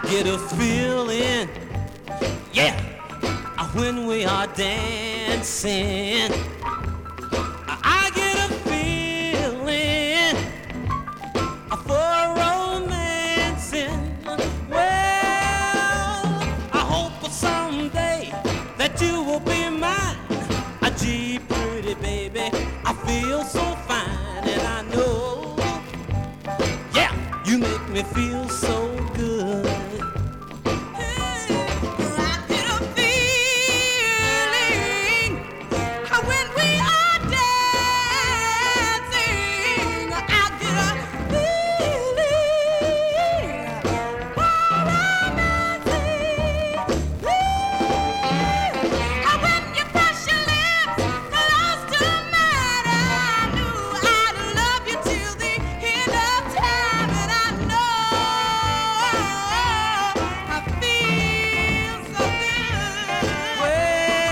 get a feeling, yeah, when we are dancing. I get a feeling for romancing. Well, I hope someday that you will be mine. A Jeep